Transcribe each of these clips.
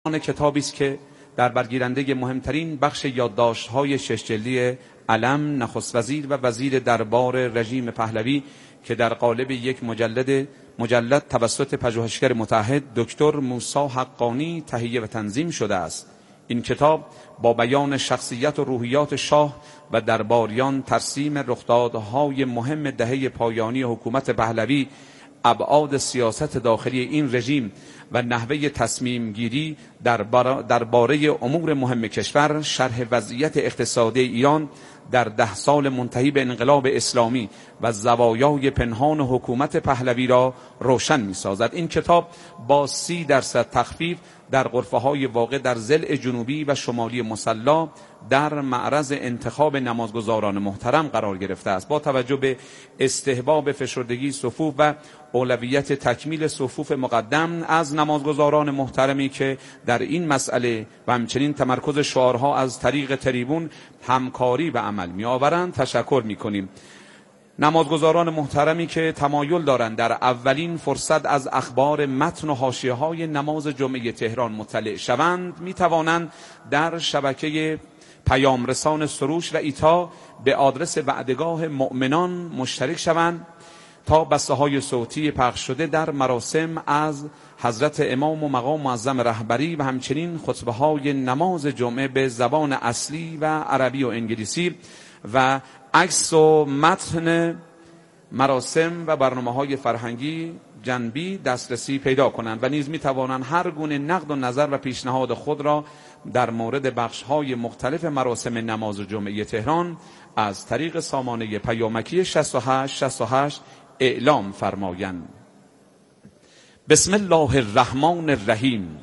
کتابی است که در برگیرنده مهمترین بخش یادداشت‌های 6 جلدی علم، نخست وزیر و وزیر دربار رژیم پهلوی که در قالب یک مجلد توسط پژوهشگر متعهد دکتر موسی حقانی تهیه و تنظیم شده است. این کتاب با بیان شخصیت و روحیات شاه و درباریان، ترسیم رخدادهای مهم دهه پایانی حکومت پهلوی، ابعاد سیاست داخلی این رژیم و نحوه تصمیم گیری درباره امور مهم کشور، شرح وضعیت اقتصادی ایران در 10 سال منتهی به انقلاب اسلامی و زوایای پنهان حکومت پهلوی را روشن می سازد. این کتاب با 30% تخفیف در غرفه‌های واقع در ضلع جنوبی و شمالی مصلا در معرض انتخاب نمازگزاران محترم قرار گرفته است. با توجه به استحباب فشردگی صفوف و اولویت تکمیل صفوف مقدم از نمازگزاران محترمی که در این مسئله و همچنین تمرکز شعارها از طریق تریبون همکاری به عمل می آورند، تشکر می کنیم. نمازگزاران محترمی که تمایل دارند در اولین فرصت از اخبار متن و حاشیه‌های نماز جمعه تهران مطلع شوند، می توانند در شبکه پیام رسان سروش و ایتا به آدرس وعدگاه مؤمنان مشترک شوند تا بسته‌های صوتی پخش شده در مراسم از حضرت امام و مقام معظم رهبری و همچنین خطبه‌های نماز جمعه به زبان اصلی و عربی و انگلیسی و عکس و متن مراسم و برنامه‌های فرهنگی جنبی دسترسی پیدا کنند و نیز می‌توانند هر گونه نقد و نظر و پیشنهاد خود را در مورد بخش‌های مختلف مراسم نماز جمعه تهران از طریق سامانه پیامکی 6868 اعلام فرمایند. بسم الله الرحمن الرحیم.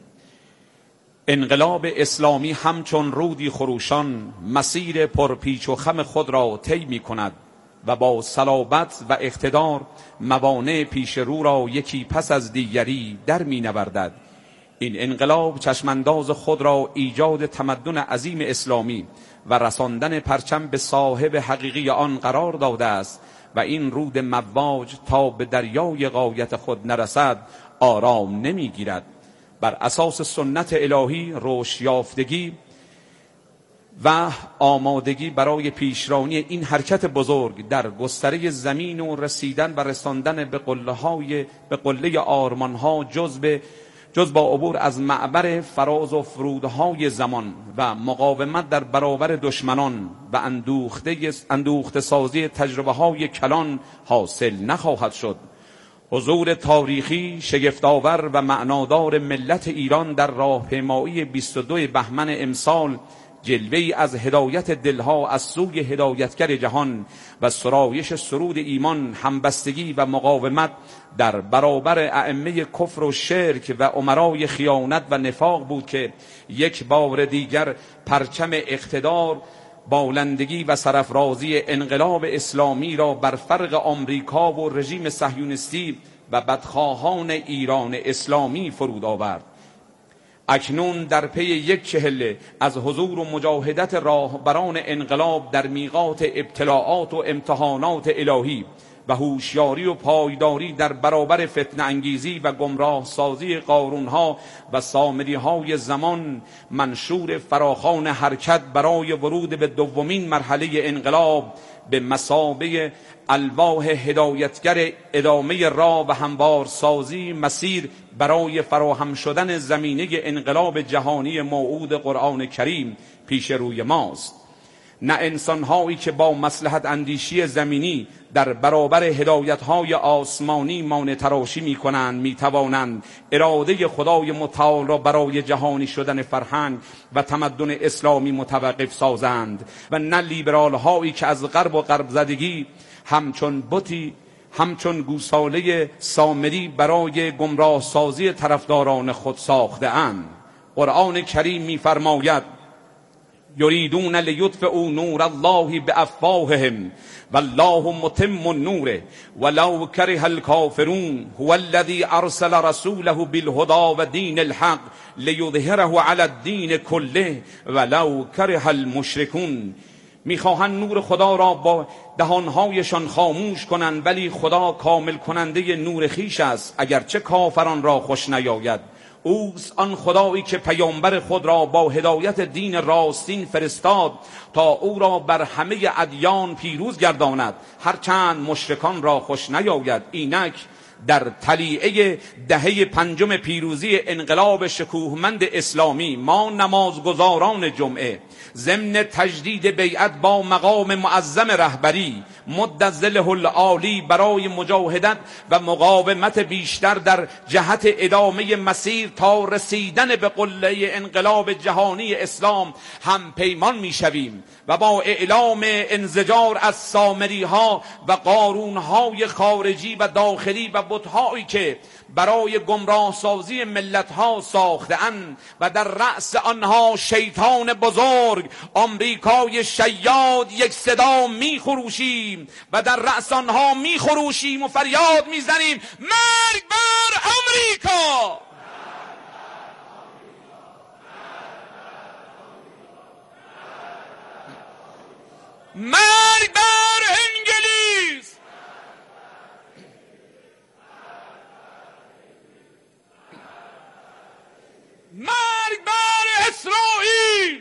انقلاب اسلامی همچون رودی خروشان مسیر پرپیچ و خم خود را طی می‌کند و با صلابت و اقتدار موانع پیش رو را یکی پس از دیگری در می‌نوردد. این انقلاب چشمانداز خود را ایجاد تمدن عظیم اسلامی و رساندن پرچم به صاحب حقیقی آن قرار داده است و این رود مواج تا به دریای غایت خود نرسد آرام نمی‌گیرد. بر اساس سنت الهی رشد یافتگی و آمادگی برای پیشرانی این حرکت بزرگ در گستره زمین و رسیدن و رساندن به قله آرمانها جز با عبور از معبر فراز و فرودهای زمان و مقاومت در برابر دشمنان و اندوخته سازی تجربه های کلان حاصل نخواهد شد. حضور تاریخی شگفت‌آور و معنادار ملت ایران در راهپیمایی 22 بهمن امسال جلوه‌ای از هدایت دلها از سوی هدایتگر جهان و سرایش سرود ایمان، همبستگی و مقاومت در برابر ائمه کفر و شرک و امرای خیانت و نفاق بود که یک بار دیگر پرچم اقتدار، بالندگی و سرافرازی انقلاب اسلامی را بر فرق آمریکا و رژیم صهیونیستی و بدخواهان ایران اسلامی فرود آورد. اکنون در پی یک چهله از حضور و مجاهدت راهبران انقلاب در میقات ابتلاعات و امتحانات الهی و هوشیاری و پایداری در برابر فتنه انگیزی و گمراه سازی قارونها و سامریهای زمان، منشور فراخوان حرکت برای ورود به دومین مرحله انقلاب به مثابه الواح هدایتگر ادامه راه و هموار سازی مسیر برای فراهم شدن زمینه انقلاب جهانی موعود قرآن کریم پیش روی ماست. نه انسان‌هایی که با مصلحت اندیشی زمینی در برابر هدایت‌های آسمانی مانع تراشی می‌کنند می‌توانند اراده خدای متعال را برای جهانی شدن فرهنگ و تمدن اسلامی متوقف سازند و نه لیبرال‌هایی که از غرب و غرب زدگی همچون گوساله سامری برای گمراه سازی طرفداران خود ساخته اند. قرآن کریم می‌فرماید یریدون لیطفئوا نور الله بافواههم والله متم النور ولو کره الکافرون هو الذی ارسل رسوله بالهدى و دین الحق لیظهره علی الدین کله ولو کره المشرکون. میخواهند نور خدا را با دهانهایشان خاموش کنند، ولی خدا کامل کننده نور خیش است اگرچه کافران را خوش نیاید. اوست آن خدایی که پیامبر خود را با هدایت دین راستین فرستاد تا او را بر همه ادیان پیروز گرداند، هرچند مشرکان را خوش نیاید. اینک در طلیعه دهه پنجم پیروزی انقلاب شکوهمند اسلامی، ما نمازگزاران جمعه ضمن تجدید بیعت با مقام معظم رهبری مد ظله العالی برای مجاهدت و مقاومت بیشتر در جهت ادامه مسیر تا رسیدن به قله انقلاب جهانی اسلام هم پیمان میشویم و با اعلام انزجار از سامری ها و قارون های خارجی و داخلی و بت‌هایی که برای گمراه سازی ملت ها ساخته‌اند و در رأس آنها شیطان بزرگ آمریکای شیاد، یک صدا میخروشیم و در رأس آنها میخروشیم و فریاد میزنیم مرگ بر آمریکا، مرگ بر انگلیس، مرگ بر اسرائیل،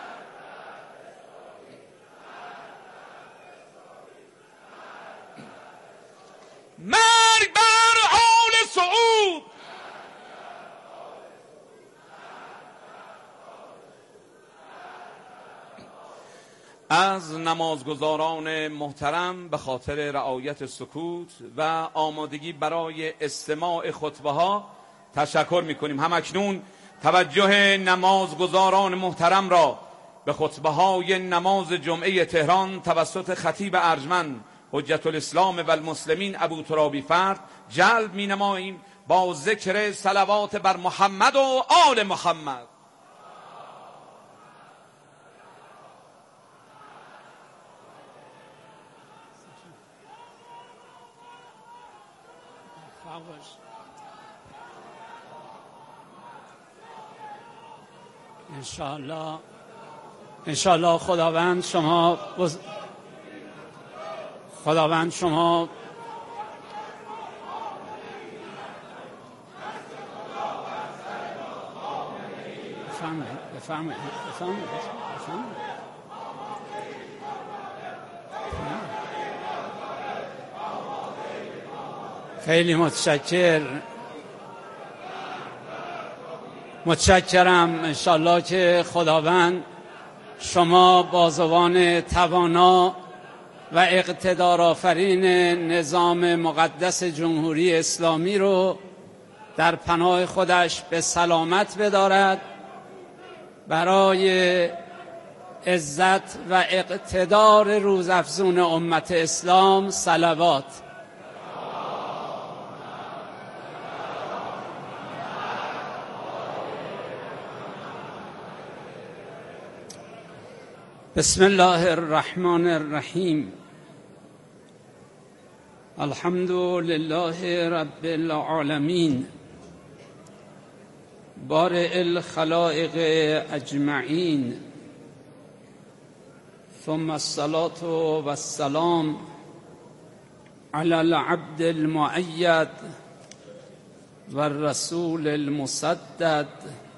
مرگ بر آل سعود، از نمازگزاران محترم به خاطر رعایت سکوت و آمادگی برای استماع خطبه ها تشکر میکنیم. همکنون توجه نمازگزاران محترم را به خطبه های نماز جمعه تهران توسط خطیب ارجمند حجت الاسلام و المسلمین ابو ترابی فرد جلب می نماییم با ذکر صلوات بر محمد و آل محمد. انشاءالله خداوند شما بفرمایید. خیلی متشکرم. انشاءالله که خداوند شما بازوان توانا و اقتدارآفرین نظام مقدس جمهوری اسلامی رو در پناه خودش به سلامت بدارد، برای عزت و اقتدار روزافزون امت اسلام صلوات. بسم الله الرحمن الرحیم. الحمد لله رب العالمین بارئ الخلائق اجمعین، ثم الصلاة والسلام على العبد المؤید والرسول المسدد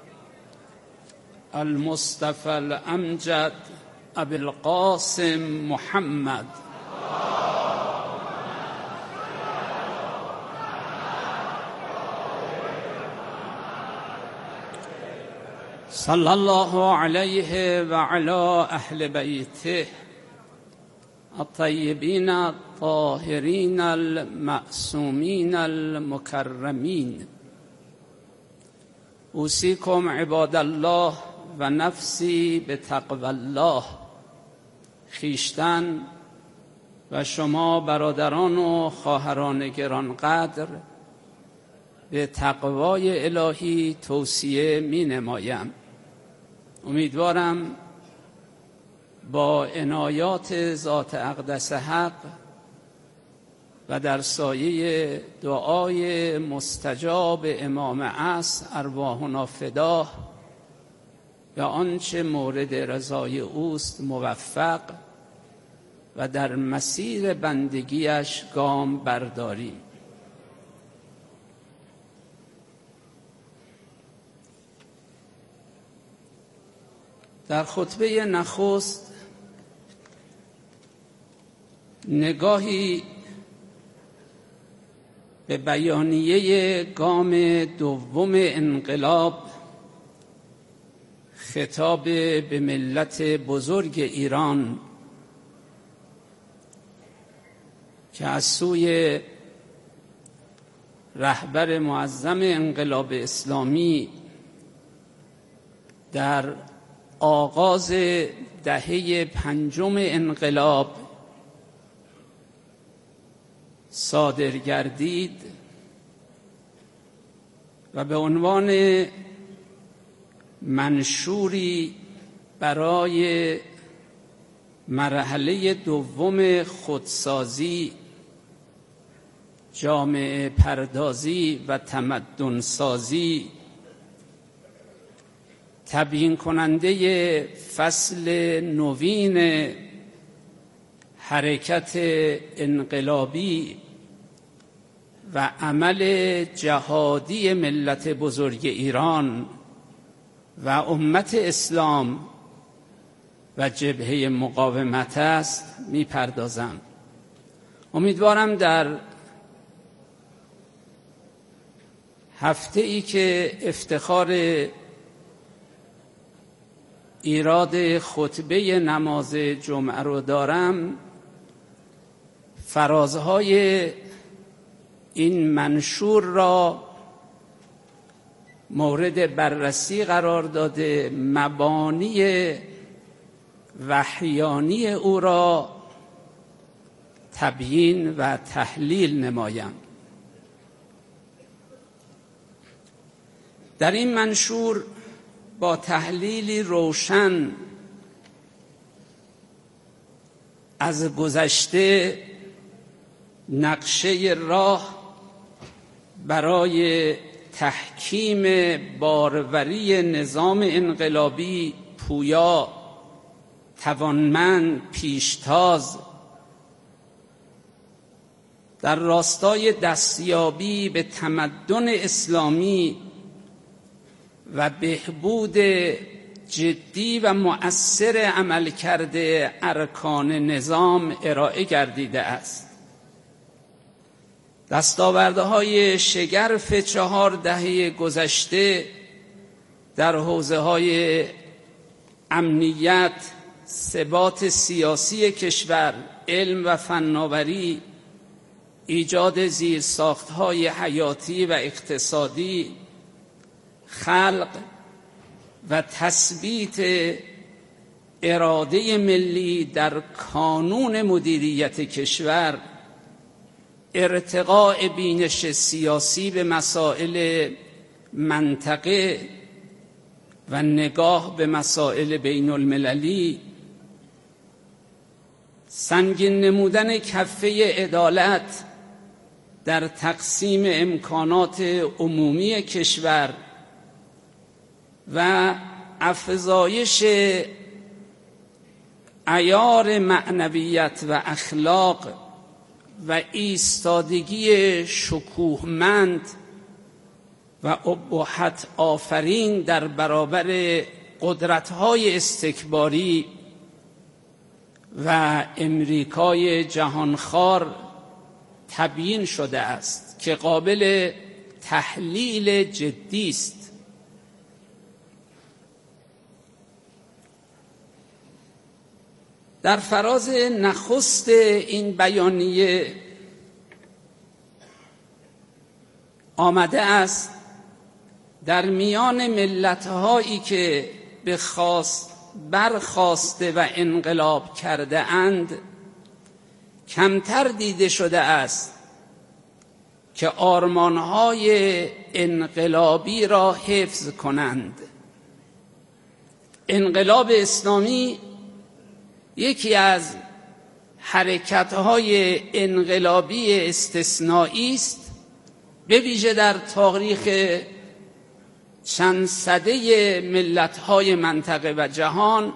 المصطفى الامجد ابی القاسم محمد صلی الله علیه و علی اهل بیته الطیبین الطاهرین المعصومین المکرمین. اوصیکم عباد الله و نفسی به تقوی الله. خویشتن و شما برادران و خواهران گرانقدر به تقوای الهی توصیه می نمایم. امیدوارم با عنایات ذات اقدس حق و در سایه دعای مستجاب امام عصر ارواحنا فداه به آنچه مورد رضای اوست موفق و در مسیر بندگیش گام برداریم. در خطبه نخست نگاهی به بیانیه گام دوم انقلاب خطاب به ملت بزرگ ایران که از سوی رهبر معظم انقلاب اسلامی در آغاز دهه پنجم انقلاب صادر گردید و به عنوان منشوری برای مرحله دوم خودسازی، جامعه پردازی و تمدن سازی تبیین کننده فصل نوین حرکت انقلابی و عمل جهادی ملت بزرگ ایران و امت اسلام و جبهه مقاومت است میپردازم. امیدوارم در هفته ای که افتخار ایراد خطبه نماز جمعه رو دارم، فرازهای این منشور را مورد بررسی قرار داده، مبانی وحیانی او را تبیین و تحلیل نمایم. در این منشور با تحلیلی روشن از گذشته، نقشه راه برای تحکیم باروری نظام انقلابی پویا، توانمند، پیشتاز در راستای دستیابی به تمدن اسلامی و بهبود جدی و مؤثر عملکرد ارکان نظام ارائه گردیده است. دستاوردهای شگرف 4 دهه گذشته در حوزه‌های امنیت، ثبات سیاسی کشور، علم و فناوری، ایجاد زیرساخت‌های حیاتی و اقتصادی، خلق و تثبیت اراده ملی در کانون مدیریت کشور، ارتقاء بینش سیاسی به مسائل منطقه و نگاه به مسائل بین المللی، سنگین نمودن کفه عدالت در تقسیم امکانات عمومی کشور و افزایش عیار معنویت و اخلاق و ایستادگی شکوهمند و ابهت آفرین در برابر قدرت‌های استکباری و امریکای جهانخوار تبیین شده است که قابل تحلیل جدی است. در فراز نخست این بیانیه آمده است در میان ملت‌هایی که به برخاسته و انقلاب کرده اند کمتر دیده شده است که آرمان‌های انقلابی را حفظ کنند. انقلاب اسلامی یکی از حرکت‌های انقلابی استثنایی است، به ویژه در تاریخ چند سده ملت‌های منطقه و جهان،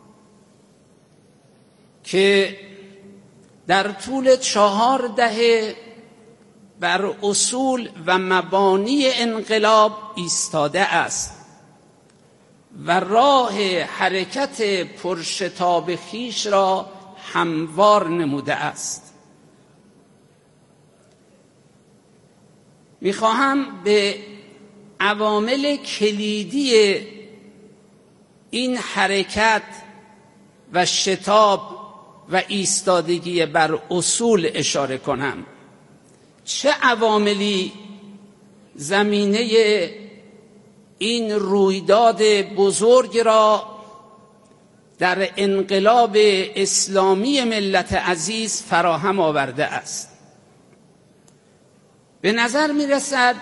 که در طول 4 دهه بر اصول و مبانی انقلاب ایستاده است و راه حرکت پرشتاب خویش را هموار نموده است. میخواهم به عوامل کلیدی این حرکت و شتاب و ایستادگی بر اصول اشاره کنم. چه عواملی زمینه این رویداد بزرگ را در انقلاب اسلامی ملت عزیز فراهم آورده است؟ به نظر می رسد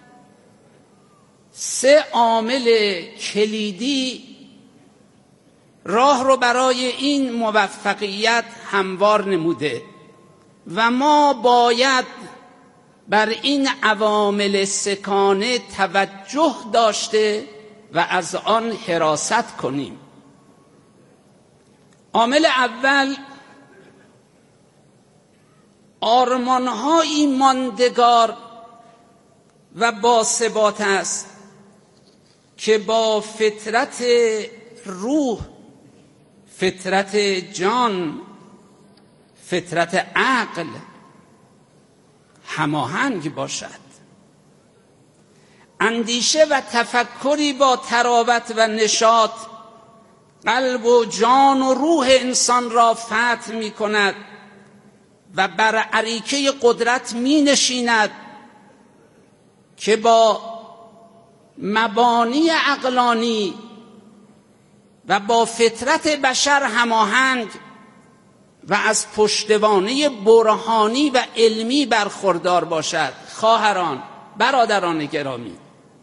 3 عامل کلیدی راه رو برای این موفقیت هموار نموده و ما باید بر این عوامل سکانه توجه داشته و از آن حراست کنیم. عامل اول، آرمان‌هایی ماندگار و باثبات است که با فطرت روح، فطرت جان، فطرت عقل هماهنگ باشد. اندیشه و تفکری با تراوت و نشاط قلب و جان و روح انسان را فتح می کند و بر اریکه قدرت می نشیند که با مبانی عقلانی و با فطرت بشر هماهنگ و از پشتوانه برهانی و علمی برخوردار باشد. خواهران، برادران گرامی،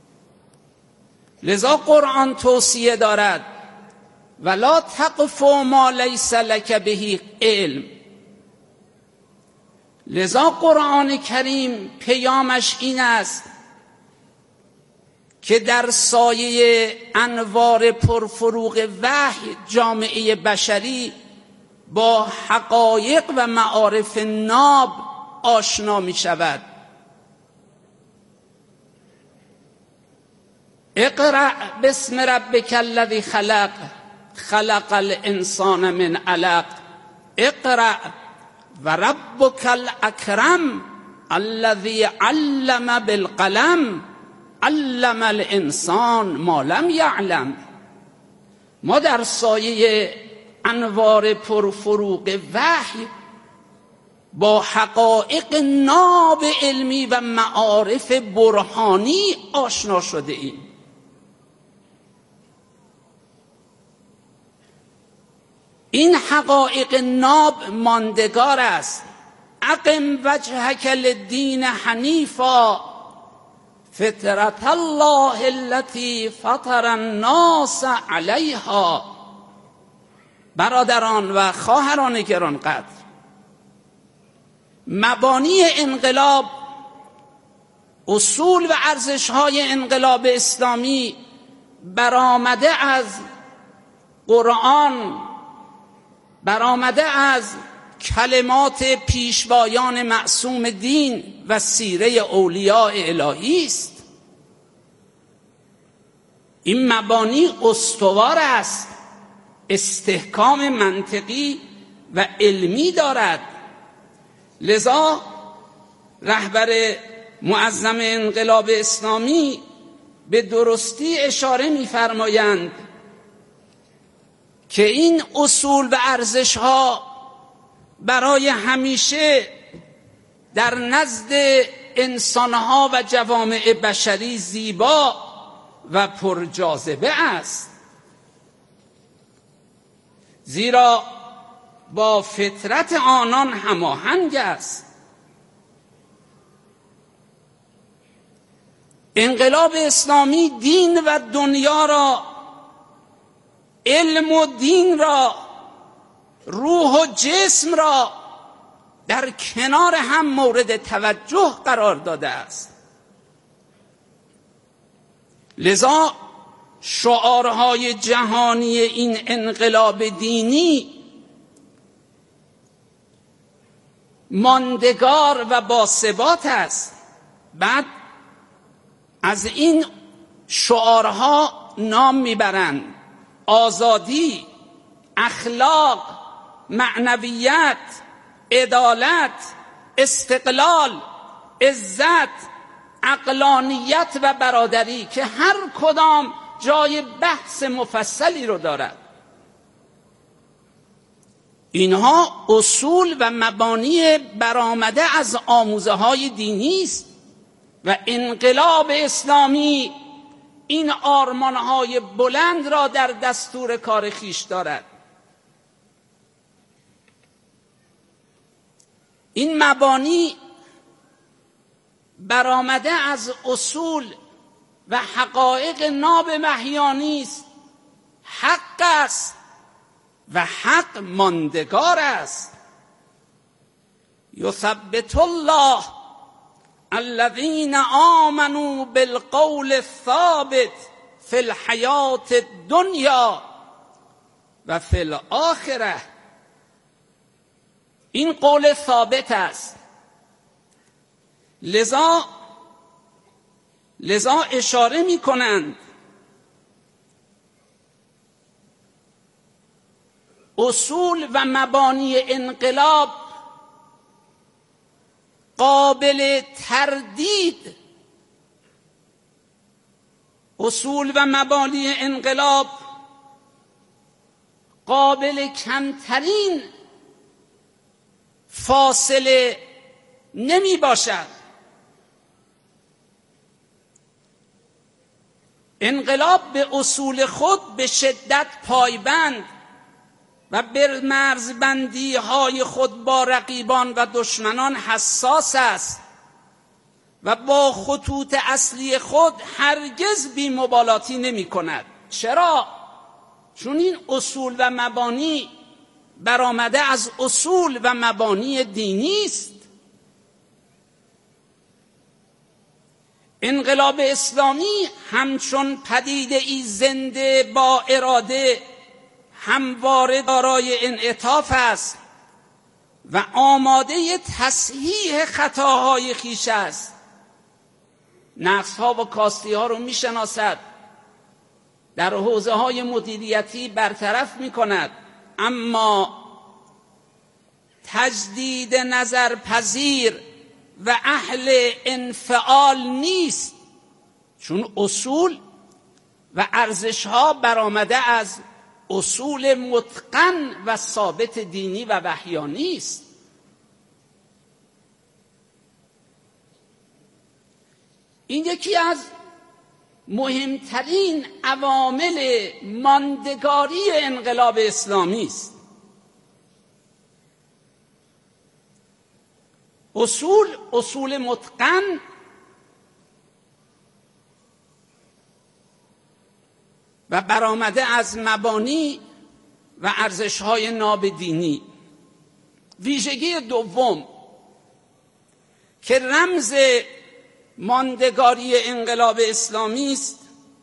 لذا قرآن توصیه دارد ولا تقف ما لیس لک به علم. لذا قرآن کریم پیامش این است که در سایه انوار پرفروغ وحی جامعه بشری با حقایق و معارف ناب آشنا می شود. اقرأ باسم ربک الذی خلق، خلق الانسان من علق، اقرأ و ربک الاکرم الذی علم بالقلم، علم الانسان ما لم یعلم. ما در سایه انوار پرفروغ وحی با حقایق ناب علمی و معارف برهانی آشنا شده ایم. این حقایق ناب ماندگار است. اقم وجهک للدین حنیفا فطرت الله التي فطر الناس علیها. برادران و خواهران گرانقدر، مبانی انقلاب، اصول و ارزش‌های انقلاب اسلامی برآمده از قرآن، برآمده از کلمات پیشوایان معصوم دین و سیره اولیاء الهی است. این مبانی استوار است، استحکام منطقی و علمی دارد. لذا رهبر معظم انقلاب اسلامی به درستی اشاره می‌فرمایند که این اصول و ارزش‌ها برای همیشه در نزد انسان‌ها و جوامع بشری زیبا و پرجاذبه است، زیرا با فطرت آنان هماهنگ است. انقلاب اسلامی دین و دنیا را، علم و دین را، روح و جسم را در کنار هم مورد توجه قرار داده است. لذا شعارهای جهانی این انقلاب دینی ماندگار و باثبات است. بعد از این شعارها نام میبرند: آزادی، اخلاق، معنویت، عدالت، استقلال، عزت، عقلانیت و برادری، که هر کدام جای بحث مفصلی رو دارد. اینها اصول و مبانی برآمده از آموزه های دینی است و انقلاب اسلامی این آرمانهای بلند را در دستور کار خویش دارد. این مبانی برآمده از اصول و حقایق ناب محیانی است. حق است و حق ماندگار است. یثبت الله الذین آمنوا بالقول الثابت فی الحیات الدنیا و فی الاخره. این قول ثابت است. لذا اشاره می کنند اصول و مبانی انقلاب قابل تردید، اصول و مبانی انقلاب قابل کمترین فاصله نمی باشد. انقلاب به اصول خود به شدت پایبند و به مرزبندی های خود با رقیبان و دشمنان حساس است و با خطوط اصلی خود هرگز بی‌مبالاتی نمی کند. چرا؟ چون این اصول و مبانی برآمده از اصول و مبانی دینی است. انقلاب اسلامی همچون پدیده ای زنده با اراده همواره دارای انعطاف است و آماده تصحیح خطاهای خویش است. نقص‌ها و کاستی‌ها رو می‌شناسد، در حوزه‌های مدیریتی برطرف می‌کند، اما تجدید نظر پذیر و اهل انفعال نیست، چون اصول و ارزش‌ها برآمده از اصول متقن و ثابت دینی و وحیانی است. این یکی از مهمترین عوامل ماندگاری انقلاب اسلامی است. اصول متقن و برآمده از مبانی و ارزش‌های ناب دینی. ویژگی دوم که رمز ماندگاری انقلاب اسلامی است،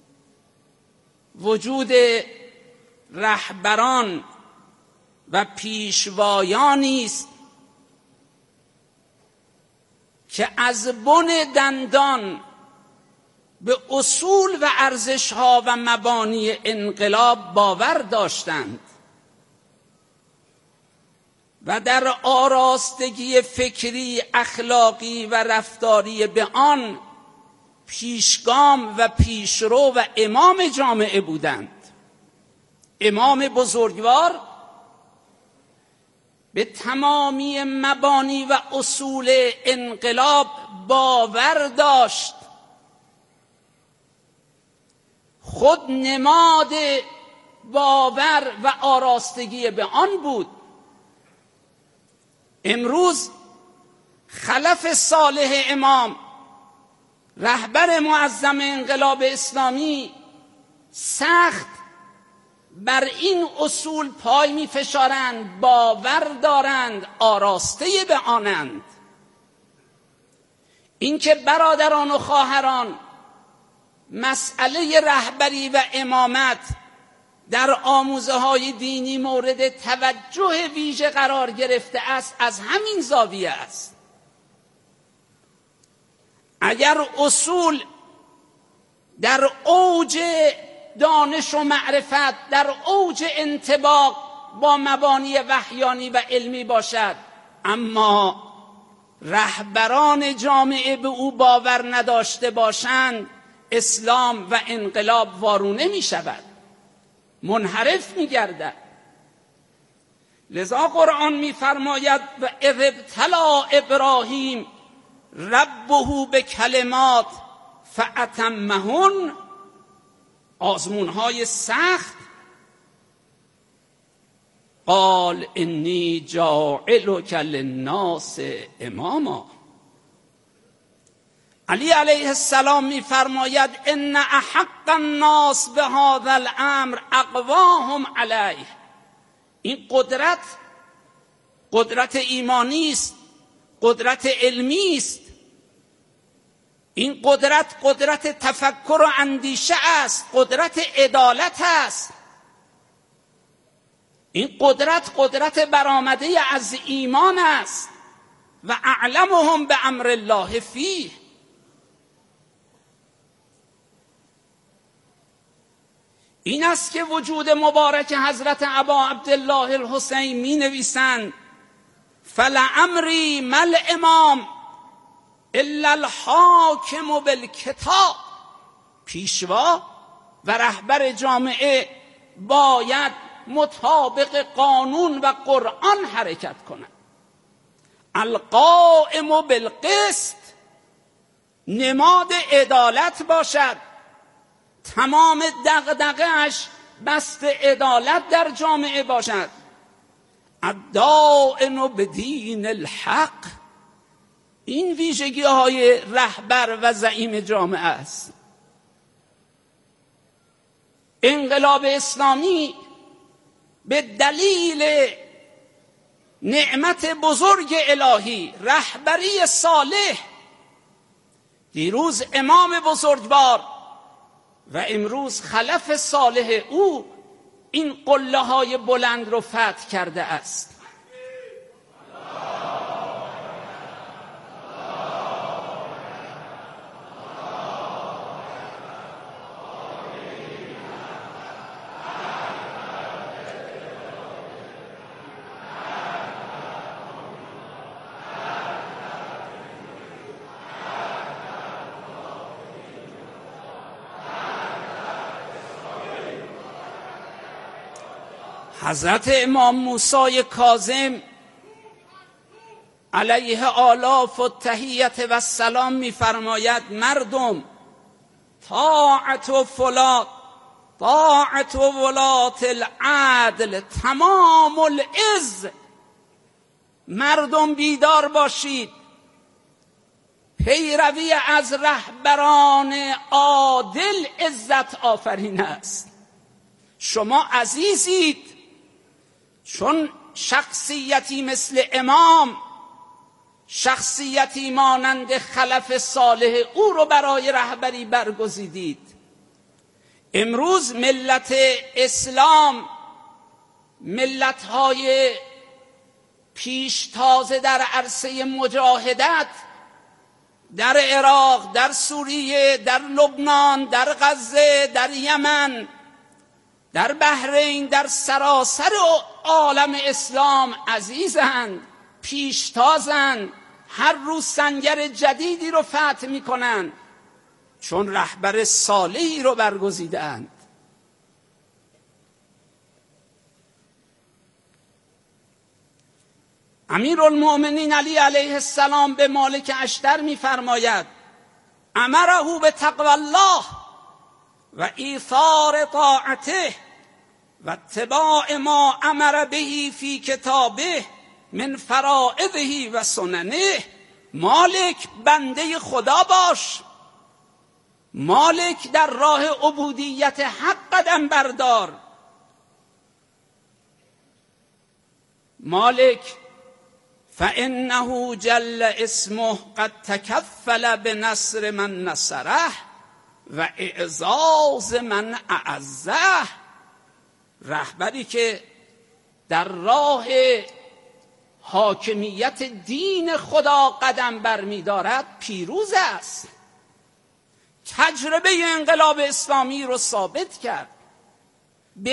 وجود رهبران و پیشوایانی است که از بن دندان به اصول و ارزش‌ها و مبانی انقلاب باور داشتند و در آراستگی فکری، اخلاقی و رفتاری به آن پیشگام و پیشرو و امام جامعه بودند. امام بزرگوار به تمامی مبانی و اصول انقلاب باور داشت. خود نماد باور و آراستگی به آن بود. امروز خلف صالح امام، رهبر معظم انقلاب اسلامی، سخت بر این اصول پای می فشارند، باور دارند، آراسته به آنند. اینکه برادران و خواهران، مسئله رهبری و امامت در آموزه‌های دینی مورد توجه ویژه قرار گرفته است، از همین زاویه است. اگر اصول در اوج دانش و معرفت در اوج انطباق با مبانی وحیانی و علمی باشد، اما رهبران جامعه به او باور نداشته باشند، اسلام و انقلاب وارونه می شود، منحرف می گردد. لذا قرآن می فرماید و اذ ابتلی ابراهیم ربه به کلمات فاتمهن، آزمونهای سخت، قال انی جاعلک للناس اماما. علی علیه السلام می فرماید ان احق الناس به هذا الامر اقواهم علیه. این قدرت ایمانی است، قدرت علمی است، این قدرت تفکر و اندیشه است، قدرت عدالت است، این قدرت برآمده از ایمان است. و اعلمهم به امر الله فیه. این است که وجود مبارک حضرت ابا عبدالله الحسین می نویسند فلعمری مل امام الا الحاکم بالکتاب. پیشوا و رهبر جامعه باید مطابق قانون و قرآن حرکت کند. القائم بالقسط، نماد عدالت باشد، تمام دغدغه‌اش بست عدالت در جامعه باشد. الدائن بدین الحق، این ویژگی های رهبر و زعیم جامعه است. انقلاب اسلامی به دلیل نعمت بزرگ الهی، رهبری صالح، دیروز امام بزرگوار و امروز خلف صالح او این قله های بلند رو فتح کرده است. حضرت امام موسی کاظم علیه آلاف و تحیت و سلام می فرماید مردم طاعت و ولات العدل تمام العز. مردم بیدار باشید، پیروی از رهبران عادل عزت آفرین است. شما عزیزید، چون شخصیتی مثل امام، شخصیتی مانند خلف صالح او رو برای رهبری برگزیدید. امروز ملت اسلام، ملت‌های پیشتازه در عرصه مجاهدت در عراق، در سوریه، در لبنان، در غزه، در یمن، در بحرین، در سراسر عالم اسلام عزیزند، پیشتازند، هر روز سنگر جدیدی رو فتح میکنند، چون رهبر صالحی رو برگزیدند. امیرالمؤمنین علی علیه السلام به مالک اشتر میفرماید امره به تقوی الله و ایثار طاعته و اتباع ما امر به فی کتابه من فرائضه و سننه. مالک بنده خدا باش، مالک در راه عبودیت حق قدم بردار. مالک فانه جل اسمه قد تکفل بنصر من نصره و اعزاز من اعزه. رهبری که در راه حاکمیت دین خدا قدم برمی‌دارد پیروز است. تجربه انقلاب اسلامی رو ثابت کرد.